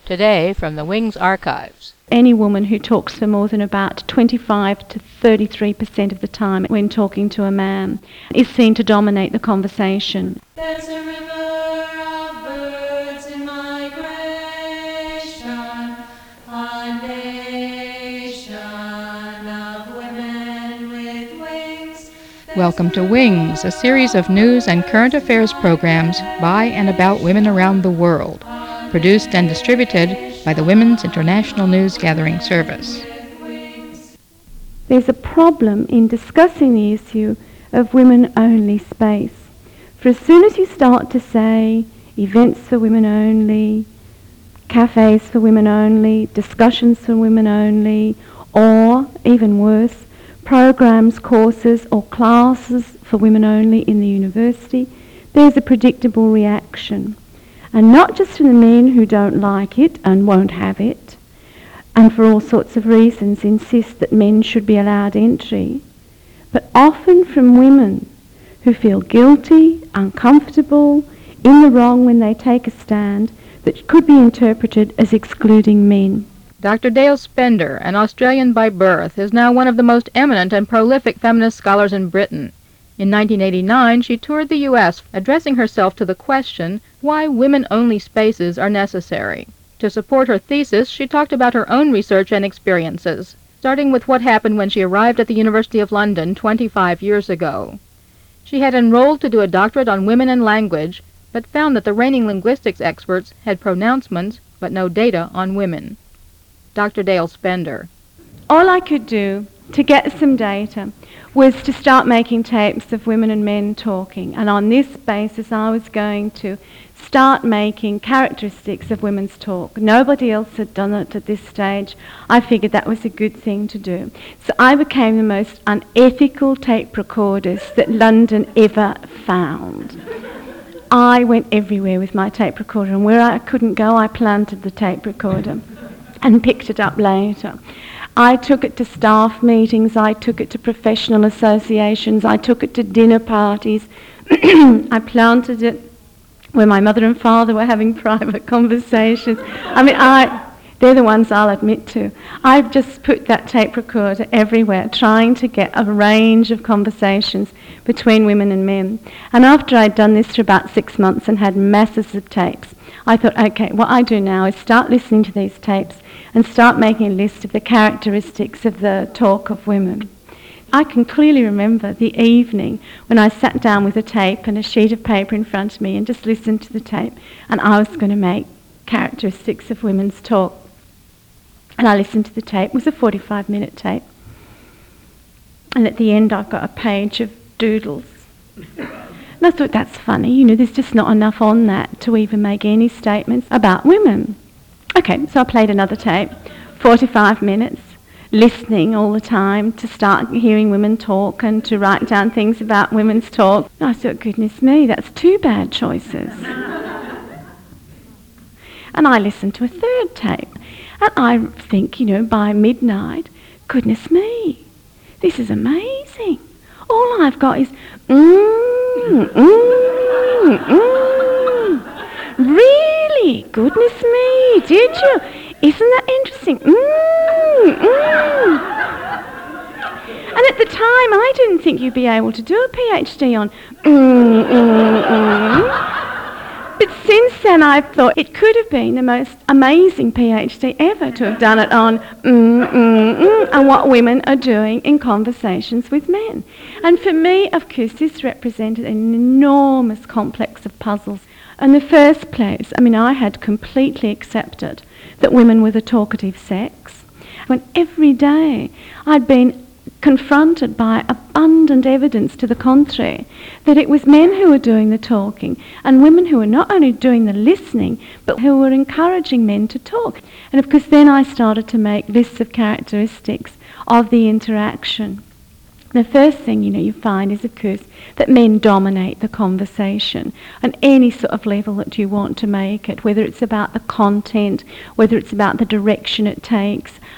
Today from the Wings archives. Any woman who talks for more than about 25 to 33% of the time when talking to a man is seen to dominate the conversation. There's a river of birds in migration, a nation of women with wings. Welcome to Wings, a series of news and current affairs programs by and about women around the world, produced and distributed by the Women's International News Gathering Service. There's a problem in discussing the issue of women-only space. For as soon as you start to say events for women only, cafes for women only, discussions for women only, or, even worse, programs, courses or classes for women only in the university, there's a predictable reaction. And not just from the men who don't like it and won't have it, and for all sorts of reasons insist that men should be allowed entry, but often from women who feel guilty, uncomfortable, in the wrong when they take a stand that could be interpreted as excluding men. Dr. Dale Spender, an Australian by birth, is now one of the most eminent and prolific feminist scholars in Britain. In 1989, she toured the U.S., addressing herself to the question why women-only spaces are necessary. To support her thesis, she talked about her own research and experiences, starting with what happened when she arrived at the University of London 25 years ago. She had enrolled to do a doctorate on women and language, but found that the reigning linguistics experts had pronouncements but no data on women. Dr. Dale Spender. All I could do to get some data was to start making tapes of women and men talking, and on this basis I was going to start making characteristics of women's talk. Nobody else had done it at this stage. I figured that was a good thing to do. So I became the most unethical tape recorders that London ever found. I went everywhere with my tape recorder, and where I couldn't go I planted the tape recorder and picked it up later. I took it to staff meetings, I took it to professional associations, I took it to dinner parties. I planted it where my mother and father were having private conversations. They're the ones I'll admit to. I just put that tape recorder everywhere, trying to get a range of conversations between women and men. And after I'd done this for about 6 months and had masses of tapes, I thought, okay, what I do now is start listening to these tapes and start making a list of the characteristics of the talk of women. I can clearly remember the evening when I sat down with a tape and a sheet of paper in front of me and just listened to the tape, and I was going to make characteristics of women's talk. And I listened to the tape. It was a 45-minute tape. And at the end I've got a page of doodles. And I thought, that's funny, there's just not enough on that to even make any statements about women. Okay, so I played another tape, 45 minutes, listening all the time to start hearing women talk and to write down things about women's talk. And I thought, goodness me, that's 2 bad choices. And I listened to a third tape. And I think, by midnight, goodness me, this is amazing. All I've got is, Really? Goodness me, did you? Isn't that interesting? And at the time, I didn't think you'd be able to do a PhD on But since then, I've thought it could have been the most amazing PhD ever to have done it on and what women are doing in conversations with men. And for me, of course, this represented an enormous complex of puzzles. In the first place, I had completely accepted that women were the talkative sex, when every day I'd been confronted by abundant evidence to the contrary, that it was men who were doing the talking and women who were not only doing the listening, but who were encouraging men to talk. And of course then I started to make lists of characteristics of the interaction. The first thing, you find is, of course, that men dominate the conversation on any sort of level that you want to make it, whether it's about the content, whether it's about the direction it takes,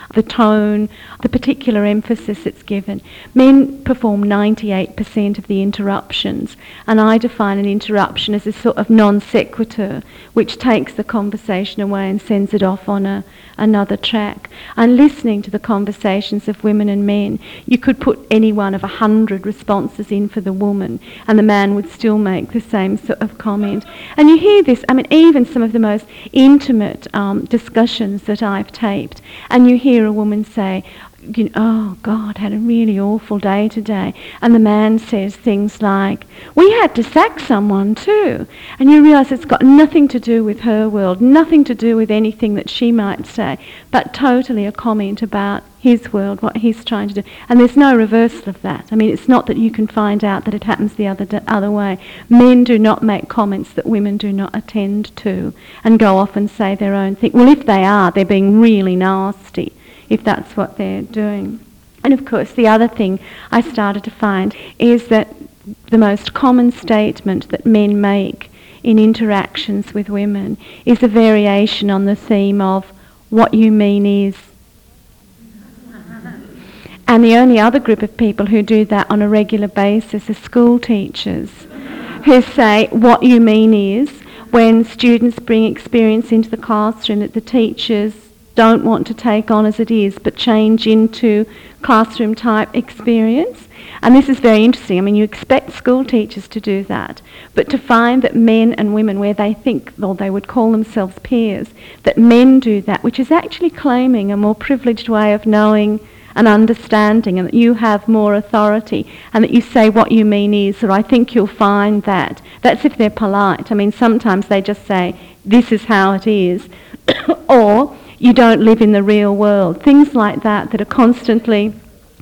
the tone, the particular emphasis that's given. Men perform 98% of the interruptions, and I define an interruption as a sort of non sequitur, which takes the conversation away and sends it off on another track. And listening to the conversations of women and men, you could put any one of 100 responses in for the woman, and the man would still make the same sort of comment. And you hear this, I mean, even some of the most intimate discussions that I've taped, and you hear a woman say, oh God, had a really awful day today. And the man says things like, we had to sack someone too. And you realise it's got nothing to do with her world, nothing to do with anything that she might say, but totally a comment about his world, what he's trying to do. And there's no reversal of that. I mean, it's not that you can find out that it happens the other way. Men do not make comments that women do not attend to and go off and say their own thing. Well, if they are, they're being really nasty, if that's what they're doing. And of course, the other thing I started to find is that the most common statement that men make in interactions with women is a variation on the theme of what you mean is. And the only other group of people who do that on a regular basis are school teachers, who say what you mean is when students bring experience into the classroom that the teachers don't want to take on as it is, but change into classroom type experience. And this is very interesting. I mean, you expect school teachers to do that, but to find that men and women, where they think, or they would call themselves peers, that men do that, which is actually claiming a more privileged way of knowing and understanding, and that you have more authority, and that you say what you mean is, or I think you'll find that. That's if they're polite. I mean, sometimes they just say, this is how it is, or you don't live in the real world. Things like that that are constantly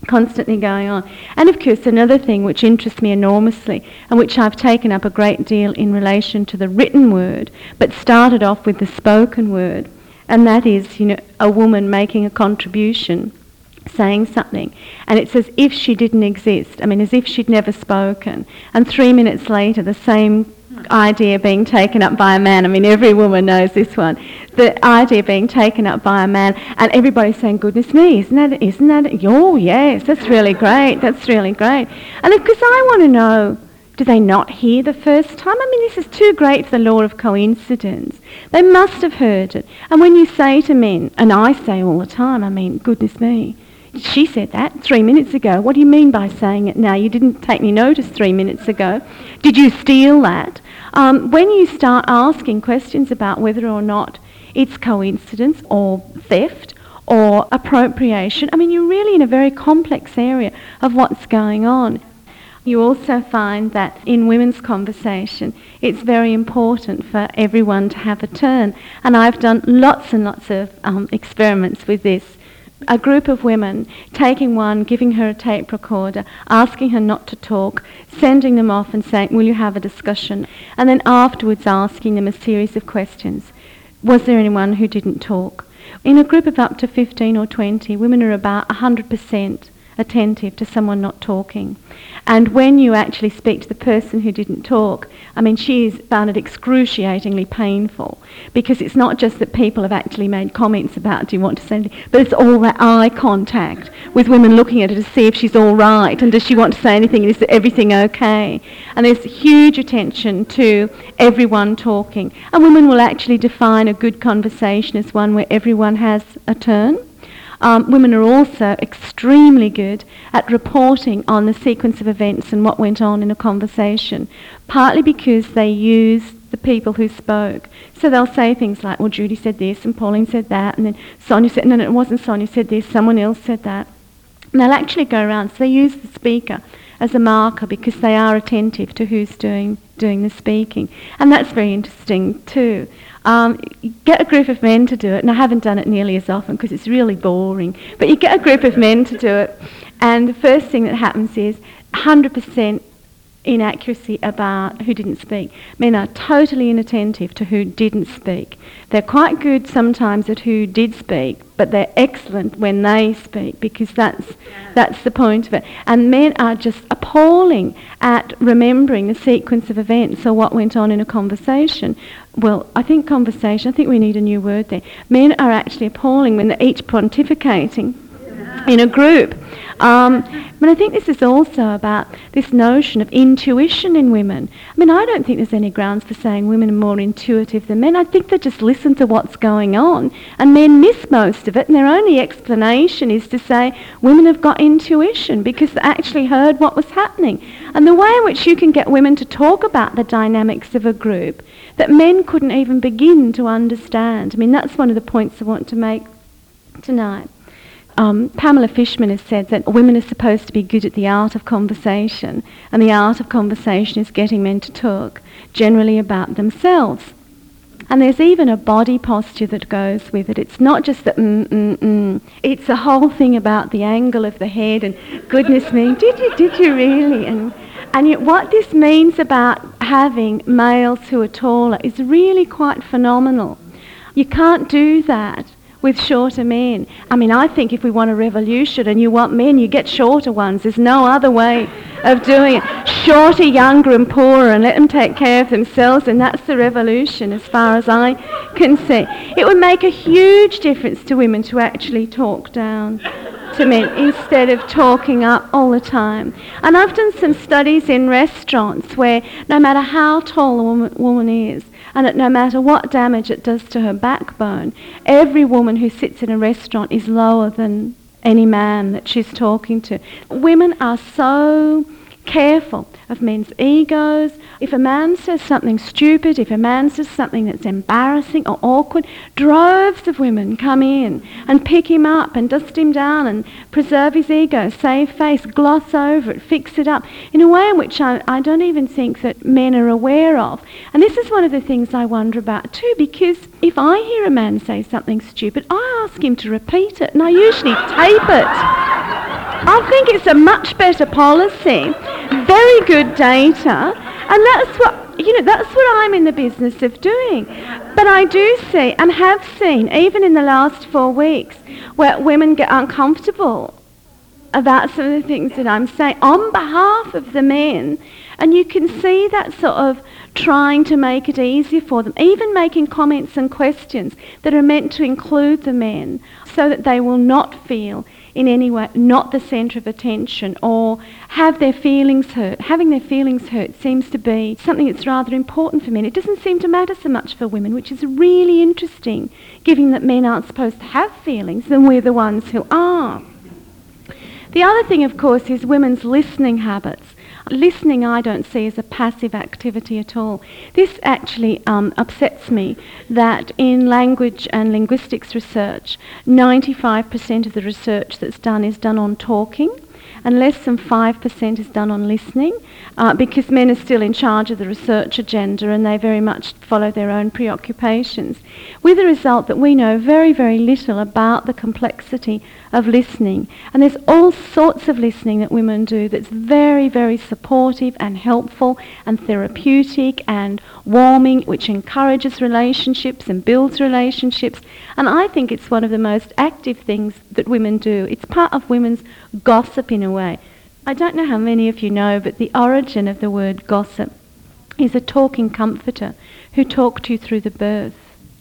going on. And of course, another thing which interests me enormously, and which I've taken up a great deal in relation to the written word, but started off with the spoken word, and that is, a woman making a contribution, saying something, and it's as if she didn't exist. I mean, as if she'd never spoken. And 3 minutes later, the same idea being taken up by a man. I mean, every woman knows this one. The idea being taken up by a man, and everybody's saying, goodness me, isn't that it? Oh, yes, that's really great. That's really great. And of course, I want to know, do they not hear the first time? I mean, this is too great for the law of coincidence. They must have heard it. And when you say to men, and I say all the time, I mean, goodness me, she said that 3 minutes ago. What do you mean by saying it now? You didn't take me notice 3 minutes ago. Did you steal that? When you start asking questions about whether or not it's coincidence or theft or appropriation, I mean, you're really in a very complex area of what's going on. You also find that in women's conversation, it's very important for everyone to have a turn. And I've done lots and lots of experiments with this. A group of women, taking one, giving her a tape recorder, asking her not to talk, sending them off and saying, will you have a discussion? And then afterwards asking them a series of questions. Was there anyone who didn't talk? In a group of up to 15 or 20, women are about 100% attentive to someone not talking. And when you actually speak to the person who didn't talk, I mean, she's found it excruciatingly painful, because it's not just that people have actually made comments about, do you want to say anything, but it's all that eye contact with women looking at her to see if she's all right, and does she want to say anything, and is everything okay? And there's huge attention to everyone talking. And women will actually define a good conversation as one where everyone has a turn. Women are also extremely good at reporting on the sequence of events and what went on in a conversation, partly because they use the people who spoke. So they'll say things like, well, Judy said this and Pauline said that, and then Sonia said, no, it wasn't Sonia said this, someone else said that. And they'll actually go around, so they use the speaker as a marker because they are attentive to who's doing the speaking. And that's very interesting too. You get a group of men to do it, and I haven't done it nearly as often because it's really boring, but you get a group of men to do it, and the first thing that happens is 100% inaccuracy about who didn't speak. Men are totally inattentive to who didn't speak. They're quite good sometimes at who did speak, but they're excellent when they speak, because that's the point of it. And men are just appalling at remembering the sequence of events or what went on in a conversation. Well, I think we need a new word there. Men are actually appalling when they're each pontificating in a group. But I think this is also about this notion of intuition in women. I mean, I don't think there's any grounds for saying women are more intuitive than men. I think they just listen to what's going on, and men miss most of it, and their only explanation is to say women have got intuition because they actually heard what was happening. And the way in which you can get women to talk about the dynamics of a group that men couldn't even begin to understand. I mean, that's one of the points I want to make tonight. Pamela Fishman has said that women are supposed to be good at the art of conversation, and the art of conversation is getting men to talk generally about themselves. And there's even a body posture that goes with it. It's not just that It's the whole thing about the angle of the head and goodness me, did you really? And yet what this means about having males who are taller is really quite phenomenal. You can't do that with shorter men. I mean, I think if we want a revolution and you want men, you get shorter ones. There's no other way of doing it. Shorter, younger and poorer, and let them take care of themselves, and that's the revolution as far as I can see. It would make a huge difference to women to actually talk down to men instead of talking up all the time. And I've done some studies in restaurants where no matter how tall a woman is, and no matter what damage it does to her backbone, every woman who sits in a restaurant is lower than any man that she's talking to. Women are so careful of men's egos. If a man says something stupid, if a man says something that's embarrassing or awkward, droves of women come in and pick him up and dust him down and preserve his ego, save face, gloss over it, fix it up, in a way in which I don't even think that men are aware of. And this is one of the things I wonder about too, because if I hear a man say something stupid, I ask him to repeat it, and I usually tape it. I think it's a much better policy, very good data, and that's what I'm in the business of doing. But I do see, and have seen, even in the last 4 weeks, where women get uncomfortable about some of the things that I'm saying on behalf of the men, and you can see that sort of trying to make it easier for them, even making comments and questions that are meant to include the men so that they will not feel in any way not the centre of attention or have their feelings hurt. Having their feelings hurt seems to be something that's rather important for men. It doesn't seem to matter so much for women, which is really interesting, given that men aren't supposed to have feelings and we're the ones who are. The other thing, of course, is women's listening habits. Listening I don't see as a passive activity at all. This actually upsets me that in language and linguistics research, 95% of the research that's done is done on talking, and less than 5% is done on listening, because men are still in charge of the research agenda and they very much follow their own preoccupations, with the result that we know very, very little about the complexity of listening. And there's all sorts of listening that women do that's very, very supportive and helpful and therapeutic and warming, which encourages relationships and builds relationships. And I think it's one of the most active things that women do. It's part of women's gossip in a way. I don't know how many of you know, but the origin of the word gossip is a talking comforter who talked you through the birth.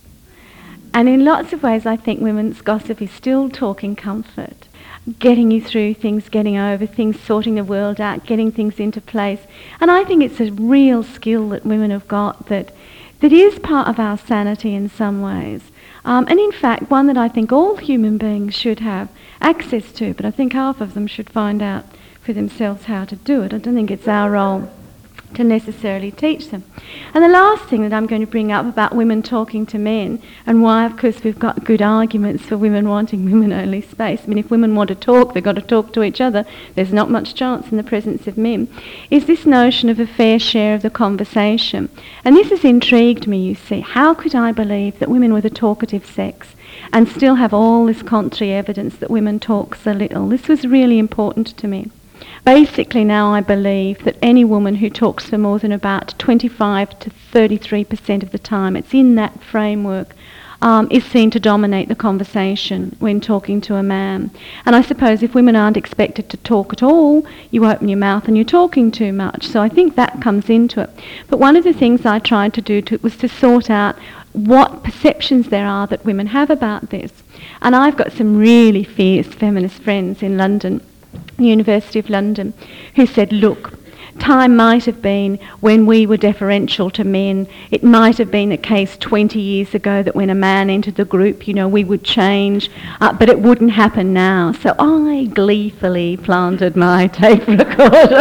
And in lots of ways, I think women's gossip is still talking comfort, getting you through things, getting over things, sorting the world out, getting things into place. And I think it's a real skill that women have got that is part of our sanity in some ways. And in fact, one that I think all human beings should have access to, but I think half of them should find out for themselves how to do it. I don't think it's our role to necessarily teach them. And the last thing that I'm going to bring up about women talking to men, and why, of course, we've got good arguments for women wanting women-only space. I mean, if women want to talk, they've got to talk to each other. There's not much chance in the presence of men. Is this notion of a fair share of the conversation. And this has intrigued me, you see. How could I believe that women were the talkative sex and still have all this contrary evidence that women talk so little? This was really important to me. Basically now I believe that any woman who talks for more than about 25 to 33% of the time, it's in that framework, is seen to dominate the conversation when talking to a man. And I suppose if women aren't expected to talk at all, you open your mouth and you're talking too much. So I think that comes into it. But one of the things I tried to do was to sort out what perceptions there are that women have about this. And I've got some really fierce feminist friends in London, University of London, who said, look, time might have been when we were deferential to men. It might have been the case 20 years ago that when a man entered the group, we would change, but it wouldn't happen now. So I gleefully planted my tape recorder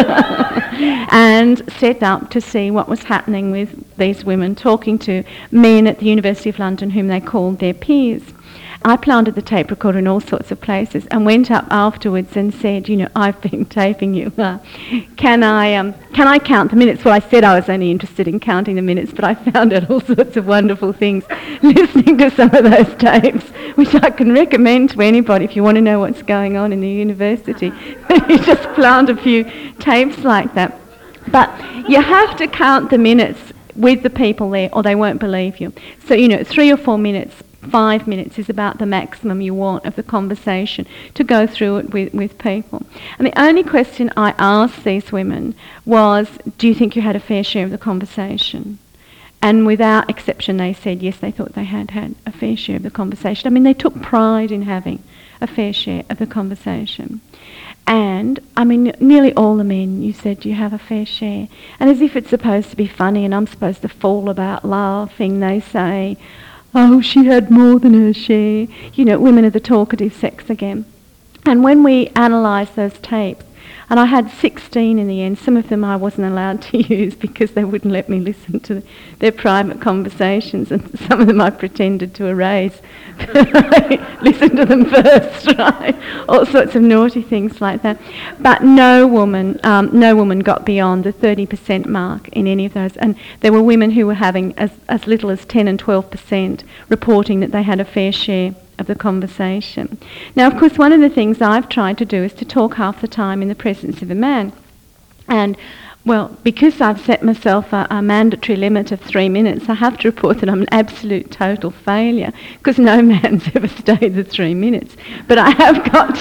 and set up to see what was happening with these women talking to men at the University of London whom they called their peers. I planted the tape recorder in all sorts of places and went up afterwards and said, I've been taping you. Can I count the minutes? Well, I said I was only interested in counting the minutes, but I found out all sorts of wonderful things listening to some of those tapes, which I can recommend to anybody if you want to know what's going on in the university. You just plant a few tapes like that. But you have to count the minutes with the people there or they won't believe you. So, 3 or 4 minutes, 5 minutes is about the maximum you want of the conversation to go through it with people. And the only question I asked these women was, do you think you had a fair share of the conversation? And without exception they said yes, they thought they had had a fair share of the conversation. I mean, they took pride in having a fair share of the conversation. And, nearly all the men, you said you have a fair share. And as if it's supposed to be funny and I'm supposed to fall about laughing, they say, oh, she had more than her share. Women are the talkative sex again. And when we analysed those tapes, and I had 16 in the end, some of them I wasn't allowed to use because they wouldn't let me listen to their private conversations, and some of them I pretended to erase. Listen to them first, right? All sorts of naughty things like that. But no woman got beyond the 30% mark in any of those. And there were women who were having as little as 10 and 12% reporting that they had a fair share of the conversation. Now, of course, one of the things I've tried to do is to talk half the time in the presence of a man. And, well, because I've set myself a mandatory limit of 3 minutes, I have to report that I'm an absolute total failure because no man's ever stayed the 3 minutes. But I have got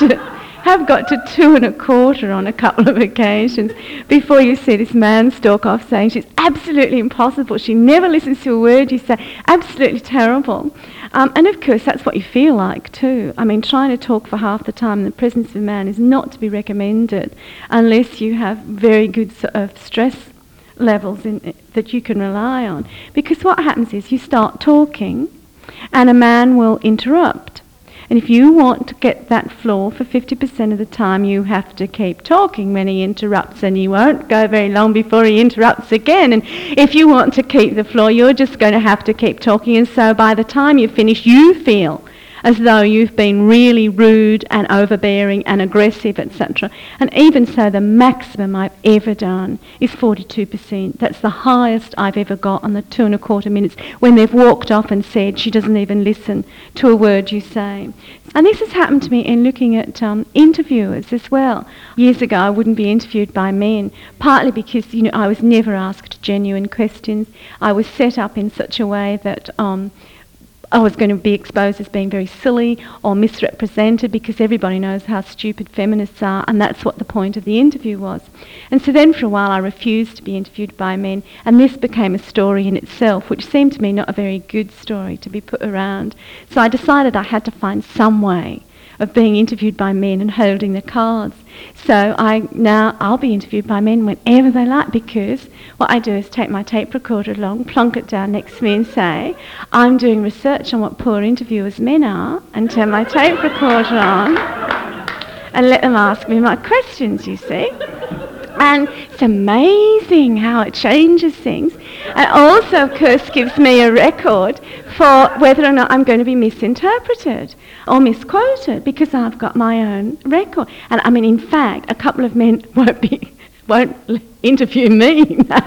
to 2 1/4 on a couple of occasions before you see this man stalk off saying she's absolutely impossible. She never listens to a word you say. Absolutely terrible. And of course that's what you feel like too. Trying to talk for half the time in the presence of a man is not to be recommended unless you have very good sort of stress levels that you can rely on. Because what happens is you start talking and a man will interrupt. And if you want to get that floor for 50% of the time, you have to keep talking when he interrupts, and you won't go very long before he interrupts again. And if you want to keep the floor, you're just going to have to keep talking. And so by the time you finish, you feel as though you've been really rude and overbearing and aggressive, etc. And even so, the maximum I've ever done is 42%. That's the highest I've ever got on the 2 1/4 minutes when they've walked off and said she doesn't even listen to a word you say. And this has happened to me in looking at interviewers as well. Years ago, I wouldn't be interviewed by men, partly because I was never asked genuine questions. I was set up in such a way that I was going to be exposed as being very silly or misrepresented because everybody knows how stupid feminists are, and that's what the point of the interview was. And so then for a while I refused to be interviewed by men, and this became a story in itself, which seemed to me not a very good story to be put around. So I decided I had to find some way of being interviewed by men and holding the cards. So I'll be interviewed by men whenever they like, because what I do is take my tape recorder along, plonk it down next to me and say, I'm doing research on what poor interviewers men are, and turn my tape recorder on and let them ask me my questions, you see. And it's amazing how it changes things. And also, of course, gives me a record for whether or not I'm going to be misinterpreted or misquoted, because I've got my own record. And in fact, a couple of men won't won't interview me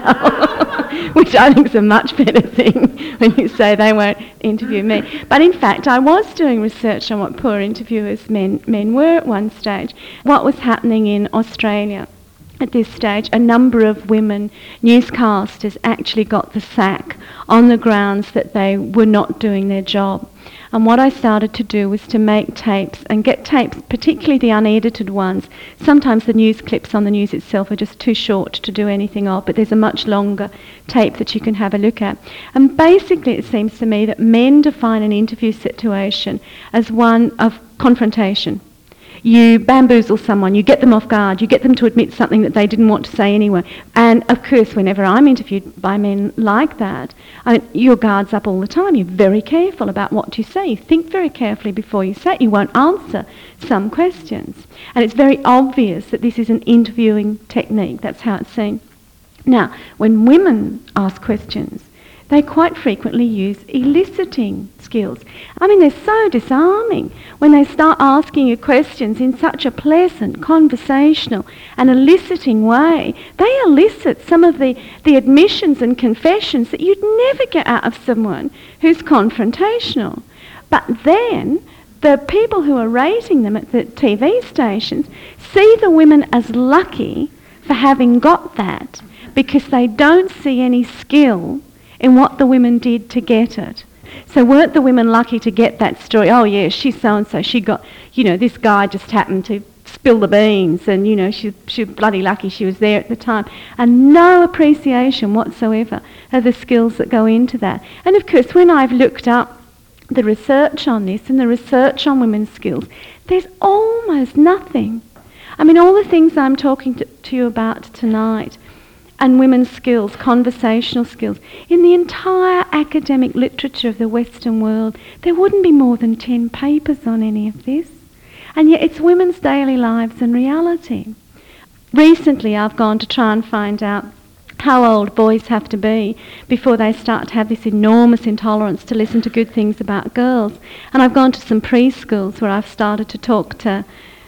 now, which I think is a much better thing when you say they won't interview me. But in fact, I was doing research on what poor interviewers men were at one stage. What was happening in Australia at this stage, a number of women newscasters actually got the sack on the grounds that they were not doing their job. And what I started to do was to make tapes, and get tapes, particularly the unedited ones. Sometimes the news clips on the news itself are just too short to do anything of, but there's a much longer tape that you can have a look at. And basically it seems to me that men define an interview situation as one of confrontation. You bamboozle someone, you get them off guard, you get them to admit something that they didn't want to say anyway. And of course, whenever I'm interviewed by men like that, your guard's up all the time. You're very careful about what you say. You think very carefully before you say it. You won't answer some questions. And it's very obvious that this is an interviewing technique. That's how it's seen. Now, when women ask questions, they quite frequently use eliciting skills. I mean, they're so disarming when they start asking you questions in such a pleasant, conversational and eliciting way. They elicit some of the admissions and confessions that you'd never get out of someone who's confrontational. But then the people who are rating them at the TV stations see the women as lucky for having got that, because they don't see any skill in what the women did to get it. So weren't the women lucky to get that story? Oh yeah, she's so-and-so, she got, this guy just happened to spill the beans, and she bloody lucky she was there at the time. And no appreciation whatsoever of the skills that go into that. And of course, when I've looked up the research on this and the research on women's skills, there's almost nothing. I mean, all the things I'm talking to you about tonight, and women's skills, conversational skills, in the entire academic literature of the Western world, there wouldn't be more than 10 papers on any of this. And yet it's women's daily lives and reality. Recently I've gone to try and find out how old boys have to be before they start to have this enormous intolerance to listen to good things about girls. And I've gone to some preschools where I've started to talk to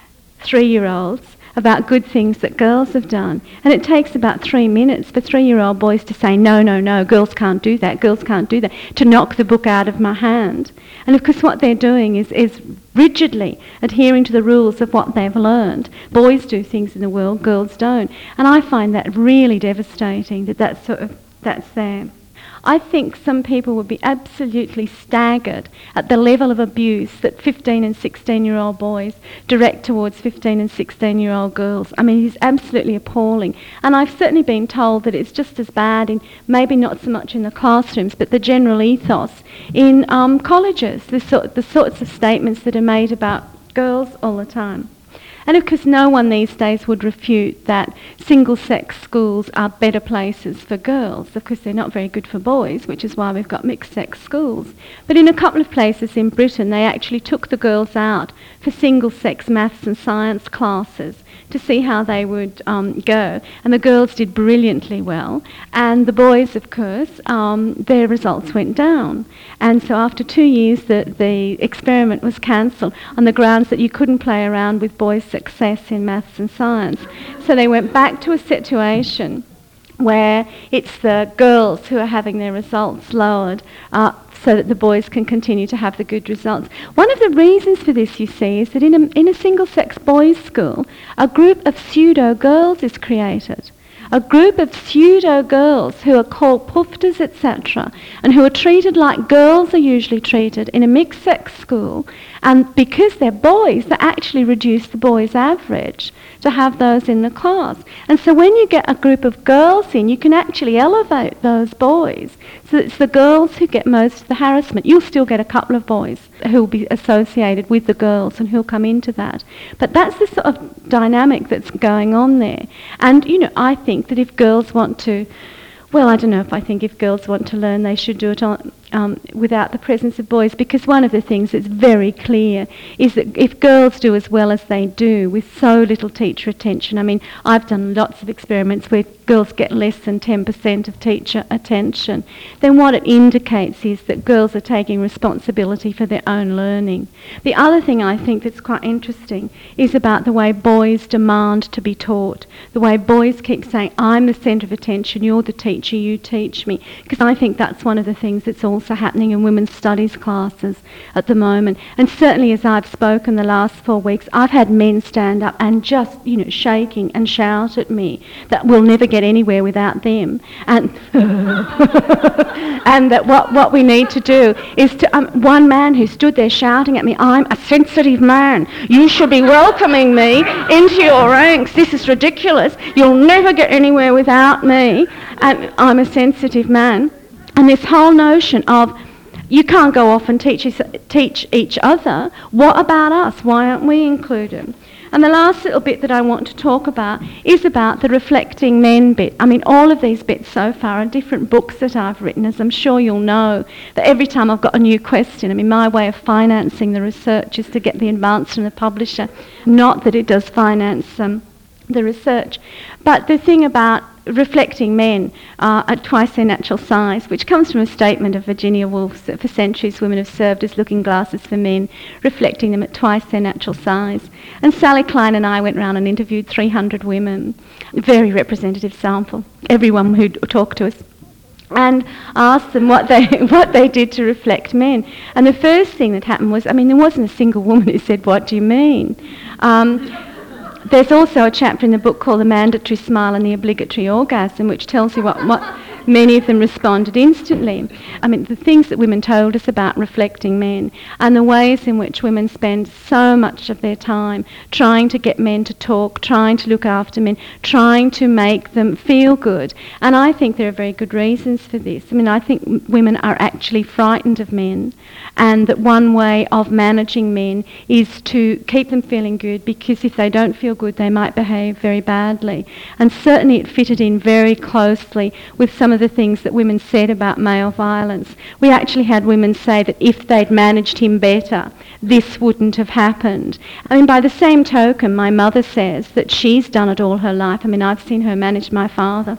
3-year-olds about good things that girls have done. And it takes about 3 minutes for 3-year-old boys to say, no, girls can't do that, to knock the book out of my hand. And of course what they're doing is rigidly adhering to the rules of what they've learned. Boys do things in the world, girls don't. And I find that really devastating, that's there. I think some people would be absolutely staggered at the level of abuse that 15 and 16-year-old boys direct towards 15 and 16-year-old girls. I mean, it's absolutely appalling. And I've certainly been told that it's just as bad in, maybe not so much in the classrooms, but the general ethos in colleges, the sorts of statements that are made about girls all the time. And of course no one these days would refute that single-sex schools are better places for girls. Of course they're not very good for boys, which is why we've got mixed-sex schools. But in a couple of places in Britain they actually took the girls out for single-sex maths and science classes to see how they would go. And the girls did brilliantly well. And the boys, of course, their results went down. And so after 2 years the experiment was cancelled on the grounds that you couldn't play around with boys' success in maths and science. So they went back to a situation where it's the girls who are having their results lowered so that the boys can continue to have the good results. One of the reasons for this, you see, is that in a single-sex boys' school, a group of pseudo-girls is created. A group of pseudo-girls who are called puftas, etc., and who are treated like girls are usually treated in a mixed-sex school. And because they're boys, they actually reduce the boys' average to have those in the class. And so when you get a group of girls in, you can actually elevate those boys. So it's the girls who get most of the harassment. You'll still get a couple of boys who will be associated with the girls and who'll come into that. But that's the sort of dynamic that's going on there. And, I think that if girls want to, well, I don't know if I think if girls want to learn, they should do it on without the presence of boys, because one of the things that's very clear is that if girls do as well as they do with so little teacher attention, I mean, I've done lots of experiments where girls get less than 10% of teacher attention, then what it indicates is that girls are taking responsibility for their own learning. The other thing I think that's quite interesting is about the way boys demand to be taught, the way boys keep saying, I'm the centre of attention, you're the teacher, you teach me, because I think that's one of the things that's also happening in women's studies classes at the moment. And certainly as I've spoken the last 4 weeks, I've had men stand up and just, shaking and shout at me that we'll never get anywhere without them, and and that what we need to do is to one man who stood there shouting at me, I'm a sensitive man, you should be welcoming me into your ranks, this is ridiculous, you'll never get anywhere without me, and I'm a sensitive man. And this whole notion of you can't go off and teach each other, what about us, why aren't we included? And the last little bit that I want to talk about is about the reflecting men bit. I mean, all of these bits so far are different books that I've written, as I'm sure you'll know, that every time I've got a new question, I mean, my way of financing the research is to get the advance from the publisher, not that it does finance the research. But the thing about reflecting men at twice their natural size, which comes from a statement of Virginia Woolf's that for centuries women have served as looking glasses for men, reflecting them at twice their natural size. And Sally Klein and I went round and interviewed 300 women, a very representative sample, everyone who talked to us, and asked them what they did to reflect men. And the first thing that happened was, I mean, there wasn't a single woman who said, what do you mean? There's also a chapter in the book called The Mandatory Smile and the Obligatory Orgasm, which tells you what many of them responded instantly. I mean, the things that women told us about reflecting men and the ways in which women spend so much of their time trying to get men to talk, trying to look after men, trying to make them feel good. And I think there are very good reasons for this. I mean, I think women are actually frightened of men, and that one way of managing men is to keep them feeling good, because if they don't feel good, they might behave very badly. And certainly it fitted in very closely with some of the things that women said about male violence. We actually had women say that if they'd managed him better, this wouldn't have happened. I mean, by the same token, my mother says that she's done it all her life. I mean, I've seen her manage my father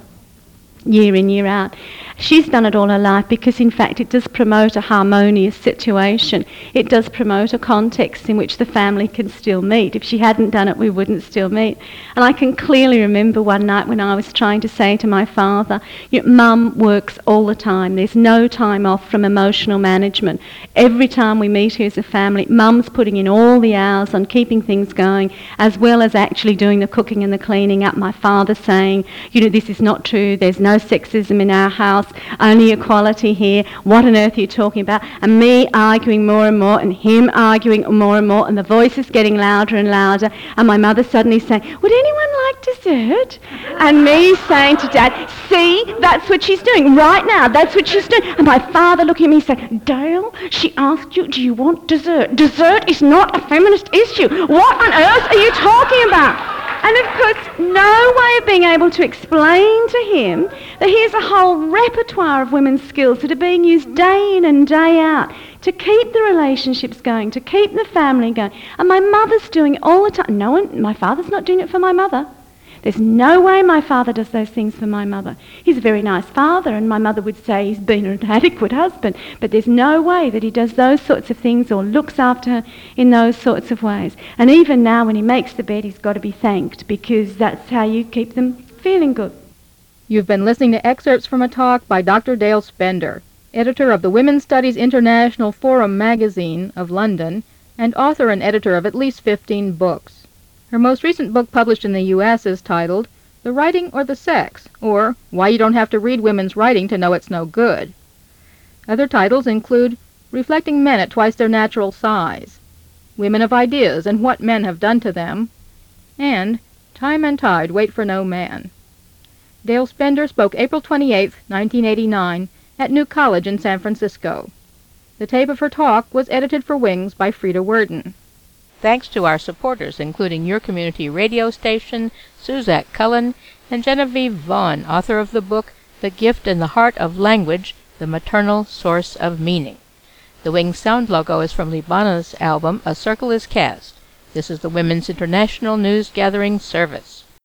year in, year out. She's done it all her life because, in fact, it does promote a harmonious situation. It does promote a context in which the family can still meet. If she hadn't done it, we wouldn't still meet. And I can clearly remember one night when I was trying to say to my father, Mum works all the time. There's no time off from emotional management. Every time we meet here as a family, Mum's putting in all the hours on keeping things going, as well as actually doing the cooking and the cleaning up. My father saying, this is not true. There's no sexism in our house, only equality here. What on earth are you talking about? And me arguing more and more, and him arguing more and more, and the voices getting louder and louder, and my mother suddenly saying, would anyone like dessert? And me saying to Dad, see, that's what she's doing right now, that's what she's doing. And my father looking at me saying, Dale, she asked you, do you want dessert? Dessert is not a feminist issue. What on earth are you talking about? And of course, no way of being able to explain to him that here's a whole repertoire of women's skills that are being used day in and day out to keep the relationships going, to keep the family going. And my mother's doing it all the time. No one, my father's not doing it for my mother. There's no way my father does those things for my mother. He's a very nice father, and my mother would say he's been an adequate husband, but there's no way that he does those sorts of things or looks after her in those sorts of ways. And even now when he makes the bed, he's got to be thanked, because that's how you keep them feeling good. You've been listening to excerpts from a talk by Dr. Dale Spender, editor of the Women's Studies International Forum magazine of London, and author and editor of at least 15 books. Her most recent book published in the U.S. is titled The Writing or the Sex, or Why You Don't Have to Read Women's Writing to Know It's No Good. Other titles include Reflecting Men at Twice Their Natural Size, Women of Ideas and What Men Have Done to Them, and Time and Tide Wait for No Man. Dale Spender spoke April 28, 1989, at New College in San Francisco. The tape of her talk was edited for Wings by Frida Werden. Thanks to our supporters, including your community radio station, Suzette Cullen, and Genevieve Vaughn, author of the book The Gift and the Heart of Language, the maternal source of meaning. The Wings sound logo is from Libana's album A Circle is Cast. This is the Women's International News Gathering Service.